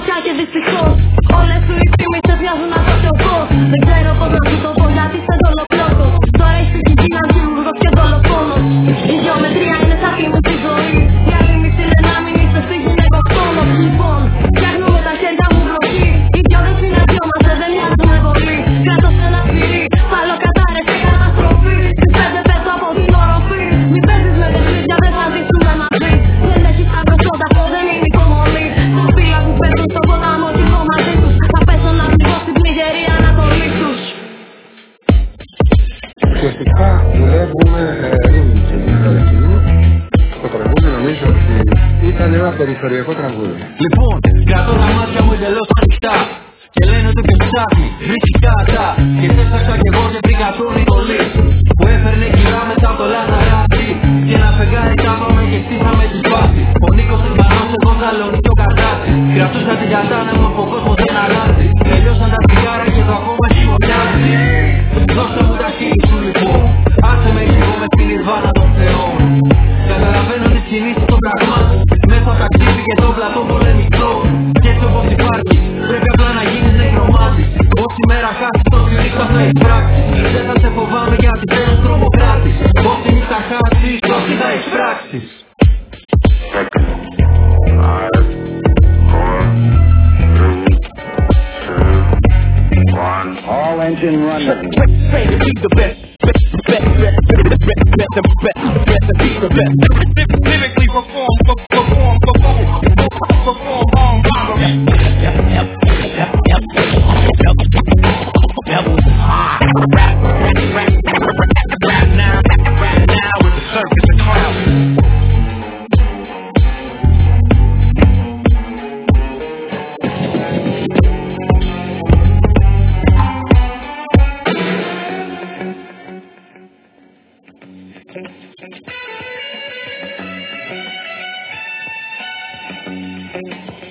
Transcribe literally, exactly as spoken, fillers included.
φωτιά και δυστυχώς όλες σου οι φήμισες μοιάζουν από το φως. Δεν ξέρω πώς να σου το πω γιατί είσαι δολοπλόκος. Τώρα είσαι κινδύνας, σύμβουλος και δολοφόνος. Η γεωμετρία είναι σαν τη μου τη ζωή. Η άλλη μισή είναι να μην είσαι στη γυναικοκτόνος. Λοιπόν, φτιάχνουμε τα χέρια μου βροχή. Οι δυο δεσμινασιόμαστε, δεν μοιάζουμε πολύ. Κράτω σε ένα σφυρί, φάλω κατάρρες και καταστροφή. Στις πέντε πέτω από την οροφή. Μη παίζεις με παιχνίδια, δεν θα ζήσουμε μαζί. Δεν έχεις τα προσόντα, αυτό δεν είναι υπομονή. Τους φύλλα που παίζουν στον ποταμό κι εγώ μαζί τους. Θα πέσω να πνιγώ στην πληγερή ανατολή τους. Ουσιαστικά δουλεύουμε σε μια καλοκαιρινή. Το τραγούδι νομίζω ότι ήταν ένα περιφερειακό τραγούδι. Λοιπόν, κρατώ τα μάτια μου εντελώς ανοιχτά και λένε ότι και ψάχνει ριζικά τα. Και έψαξα κι εγώ και βρήκα τον Νικολή που έφερνε κιλά μετά από το λαναράκι. Και ένα φεγγάρι κάπαμε και στήσαμε τη βάση. Ο Νίκος Ερμανός, εγώ Θαλονίκη ο Καρτάτης. Κρατούσα την κατάνα μου από κόσμο δεν αλλάζει. Τελειώσαν τα τσιγάρα και το ακόμα χειμωνιάζει. Δώστε μου τα χείλη σου λοιπόν, άσε με λίγο μες στην Ιρβάνα των Θεών. Καταλαβαίνω τις κινήσεις των πραγμάτων μέσα από ταξίδι και το πλατό πολεμικό. Και έτσι όπως υπάρχει πρέπει απλά να γίνεις νεκρομάτης. Όση μέρα χάσεις τόση νύχτα θα εισπράξεις. Δεν θα σε φοβάμαι γιατί φαίνεις τρομοκράτης. Όση νύχτα χάσεις τόση θα εισπράξεις. All engine running. Say to be the best, best, best, best, best, best, best, best, best, be the best. Lyrically perform, perform, perform, perform on Congo. Yep, yep, yep, yep, yep, yep. Rap, rap, rap, rap, rap now, rap now with the circus and clown. Thank you.